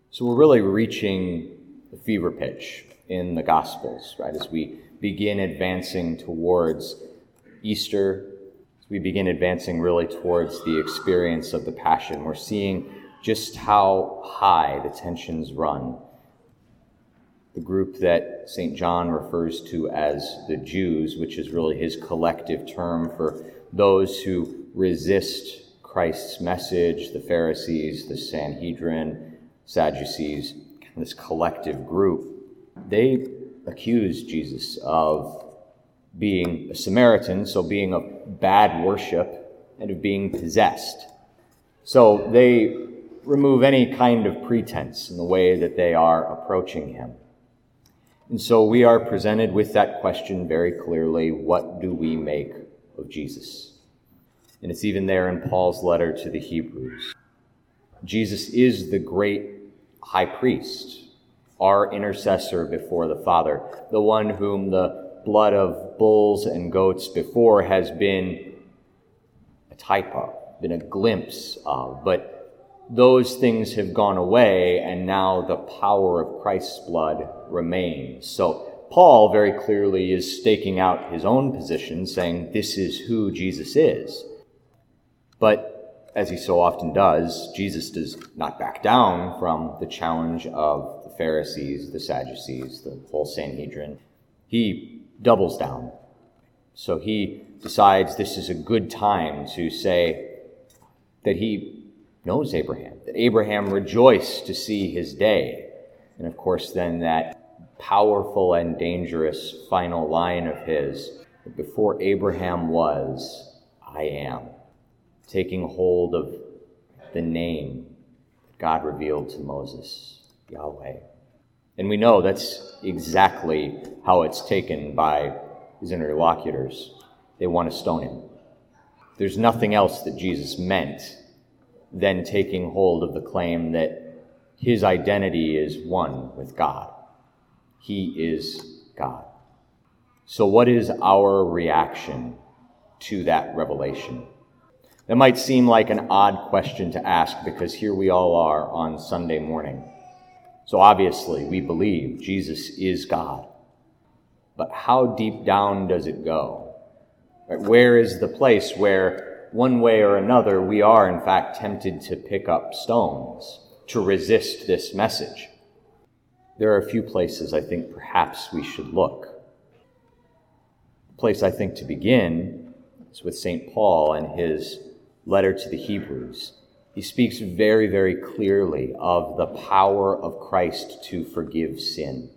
So we're really reaching the fever pitch in the Gospels, right? As we begin advancing towards Easter, as we begin advancing really towards the experience of the Passion, we're seeing just how high the tensions run. The group that St. John refers to as the Jews, which is really his collective term for those who resist Christ's message, the Pharisees, the Sanhedrin, Sadducees, this collective group, they accuse Jesus of being a Samaritan, so being of bad worship, and of being possessed. So they remove any kind of pretense in the way that they are approaching him. And so we are presented with that question very clearly: what do we make of Jesus? And it's even there in Paul's letter to the Hebrews. Jesus is the great high priest, our intercessor before the Father, the one whom the blood of bulls and goats before has been a type of, been a glimpse of. But those things have gone away, and now the power of Christ's blood remains. So Paul very clearly is staking out his own position, saying this is who Jesus is. But as he so often does, Jesus does not back down from the challenge of the Pharisees, the Sadducees, the whole Sanhedrin. He doubles down. So he decides this is a good time to say that he knows Abraham, that Abraham rejoiced to see his day. And of course, then that powerful and dangerous final line of his, that before Abraham was, I am, taking hold of the name that God revealed to Moses, Yahweh. And we know that's exactly how it's taken by his interlocutors. They want to stone him. There's nothing else that Jesus meant than taking hold of the claim that his identity is one with God. He is God. So what is our reaction to that revelation? That might seem like an odd question to ask, because here we all are on Sunday morning. So obviously we believe Jesus is God. But how deep down does it go? Where is the place where, one way or another, we are in fact tempted to pick up stones, to resist this message? There are a few places I think perhaps we should look. The place I think to begin is with St. Paul and his letter to the Hebrews. He speaks very, very clearly of the power of Christ to forgive sin.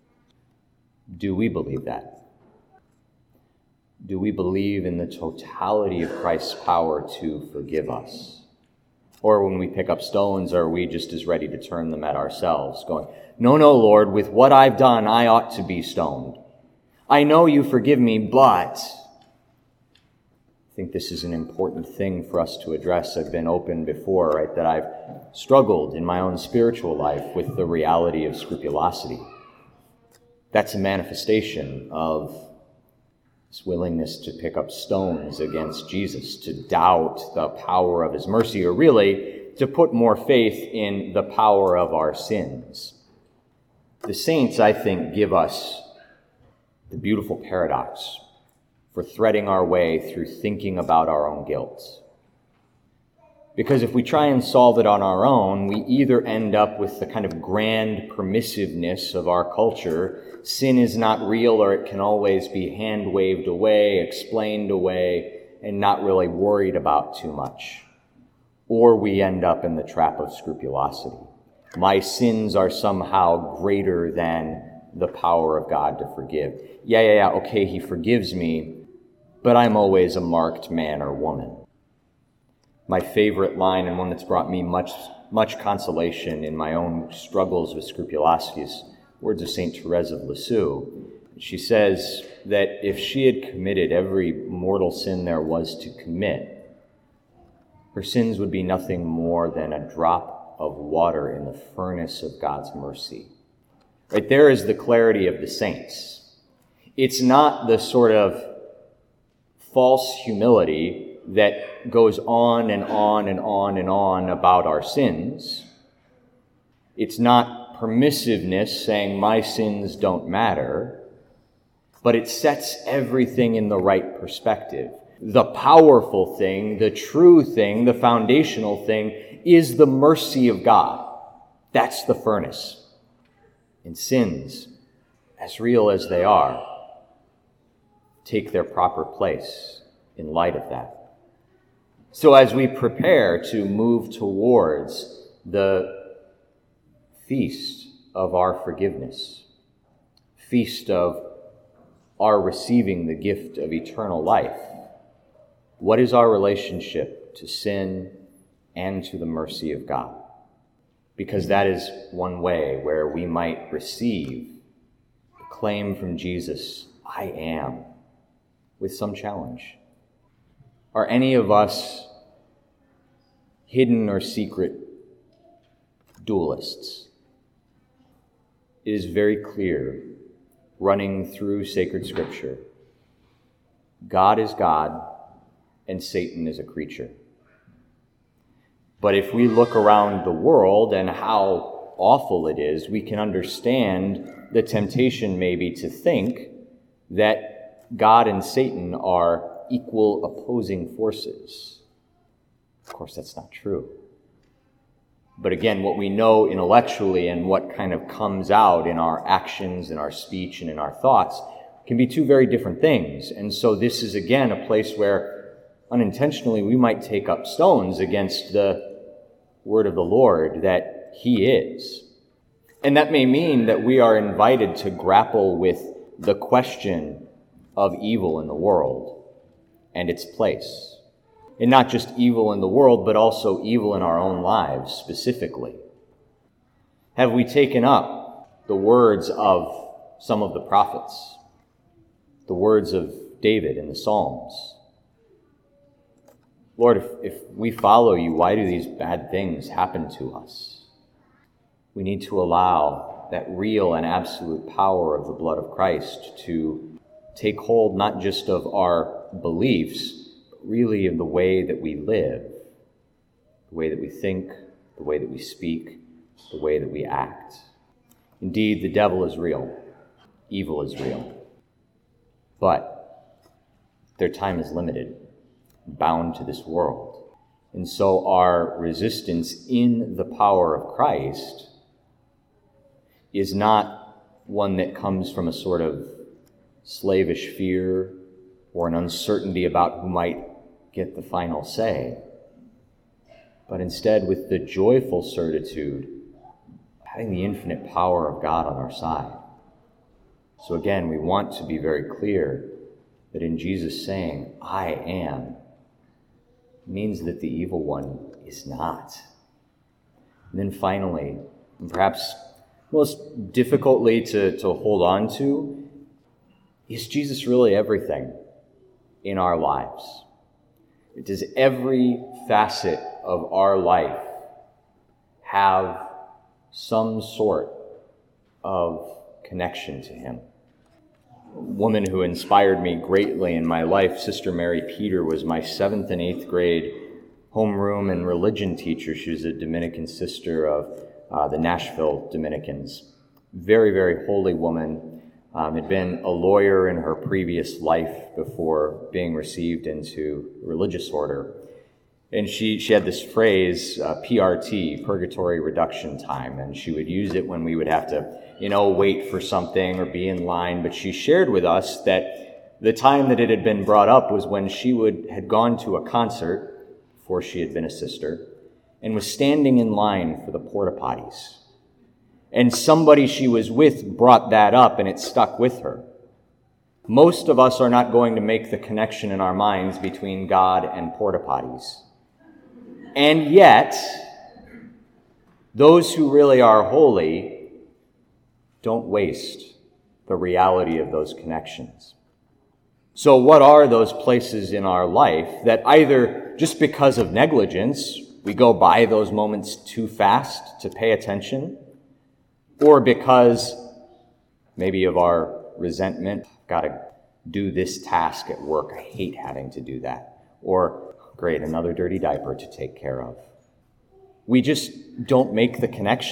Do we believe that? Do we believe in the totality of Christ's power to forgive us? Or when we pick up stones, are we just as ready to turn them at ourselves, going, no, Lord, with what I've done, I ought to be stoned. I know you forgive me, but I think this is an important thing for us to address. I've been open before, right, that I've struggled in my own spiritual life with the reality of scrupulosity. That's a manifestation of this willingness to pick up stones against Jesus, to doubt the power of his mercy, or really to put more faith in the power of our sins. The saints, I think, give us the beautiful paradox for threading our way through thinking about our own guilt. Because if we try and solve it on our own, we either end up with the kind of grand permissiveness of our culture. Sin is not real, or it can always be hand-waved away, explained away, and not really worried about too much. Or we end up in the trap of scrupulosity. My sins are somehow greater than the power of God to forgive. Yeah, okay, he forgives me, but I'm always a marked man or woman. My favorite line, and one that's brought me much consolation in my own struggles with scrupulosity, is words of St. Therese of Lisieux. She says that if she had committed every mortal sin there was to commit, her sins would be nothing more than a drop of water in the furnace of God's mercy. Right there is the clarity of the saints. It's not the sort of false humility that goes on and on and on and on about our sins. It's not permissiveness saying my sins don't matter, but it sets everything in the right perspective. The powerful thing, the true thing, the foundational thing is the mercy of God. That's the furnace. And sins, as real as they are, take their proper place in light of that. So as we prepare to move towards the feast of our forgiveness, feast of our receiving the gift of eternal life, what is our relationship to sin and to the mercy of God? Because that is one way where we might receive the claim from Jesus, I am, with some challenge. Are any of us hidden or secret dualists? It is very clear, running through sacred scripture, God is God and Satan is a creature. But if we look around the world and how awful it is, we can understand the temptation maybe to think that God and Satan are equal opposing forces. Of course, that's not true. But again, what we know intellectually and what kind of comes out in our actions, in our speech, and in our thoughts can be two very different things. And so this is, again, a place where unintentionally we might take up stones against the word of the Lord that He is. And that may mean that we are invited to grapple with the question of evil in the world and its place. And not just evil in the world, but also evil in our own lives specifically. Have we taken up the words of some of the prophets, the words of David in the Psalms? Lord, if we follow you, why do these bad things happen to us? We need to allow that real and absolute power of the blood of Christ to take hold not just of our beliefs, but really of the way that we live, the way that we think, the way that we speak, the way that we act. Indeed, the devil is real. Evil is real. But their time is limited, bound to this world. And so our resistance in the power of Christ is not one that comes from a sort of slavish fear or an uncertainty about who might get the final say, but instead with the joyful certitude, having the infinite power of God on our side. So again, we want to be very clear that in Jesus saying, I am, means that the evil one is not. And then finally, and perhaps most difficultly to hold on to, is Jesus really everything in our lives? Does every facet of our life have some sort of connection to Him? A woman who inspired me greatly in my life, Sister Mary Peter, was my 7th and 8th grade homeroom and religion teacher. She was a Dominican sister of the Nashville Dominicans. Very, very holy woman. Had been a lawyer in her previous life before being received into a religious order. And she had this phrase, PRT, Purgatory Reduction Time, and she would use it when we would have to, wait for something or be in line. But she shared with us that the time that it had been brought up was when she had gone to a concert before she had been a sister and was standing in line for the porta potties. And somebody she was with brought that up, and it stuck with her. Most of us are not going to make the connection in our minds between God and porta potties. And yet, those who really are holy don't waste the reality of those connections. So what are those places in our life that either just because of negligence, we go by those moments too fast to pay attention, or because maybe of our resentment, got to do this task at work, I hate having to do that, or great, another dirty diaper to take care of. We just don't make the connection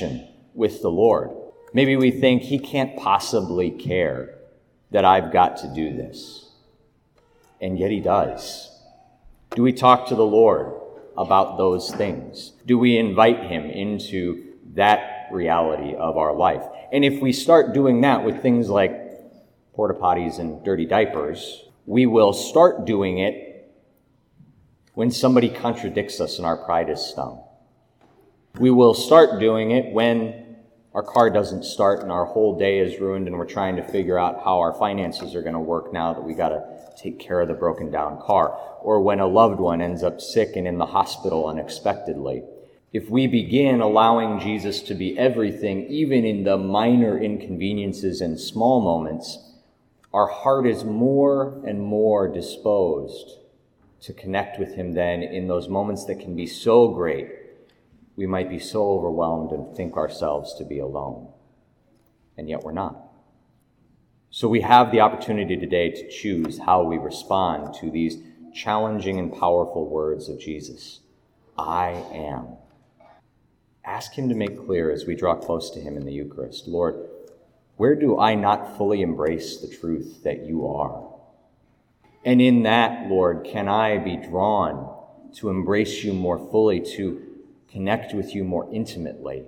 with the Lord. Maybe we think he can't possibly care that I've got to do this. And yet he does. Do we talk to the Lord about those things? Do we invite him into that reality of our life? And if we start doing that with things like porta potties and dirty diapers, we will start doing it when somebody contradicts us and our pride is stung. We will start doing it when our car doesn't start and our whole day is ruined and we're trying to figure out how our finances are going to work now that we got to take care of the broken down car. Or when a loved one ends up sick and in the hospital unexpectedly. If we begin allowing Jesus to be everything, even in the minor inconveniences and small moments, our heart is more and more disposed to connect with him then in those moments that can be so great. We might be so overwhelmed and think ourselves to be alone. And yet we're not. So we have the opportunity today to choose how we respond to these challenging and powerful words of Jesus. I am. Ask him to make clear as we draw close to him in the Eucharist, Lord, where do I not fully embrace the truth that you are? And in that, Lord, can I be drawn to embrace you more fully, to connect with you more intimately?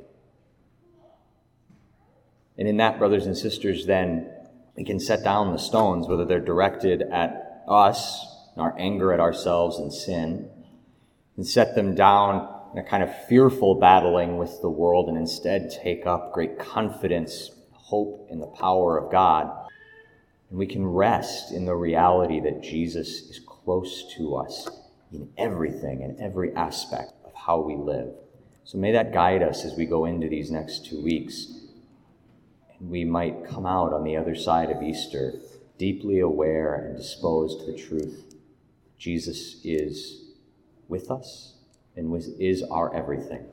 And in that, brothers and sisters, then we can set down the stones, whether they're directed at us, our anger at ourselves and sin, and set them down in a kind of fearful battling with the world, and instead take up great confidence, hope in the power of God. And we can rest in the reality that Jesus is close to us in everything, in every aspect of how we live. So may that guide us as we go into these next 2 weeks. And we might come out on the other side of Easter deeply aware and disposed to the truth. Jesus is with us and is our everything.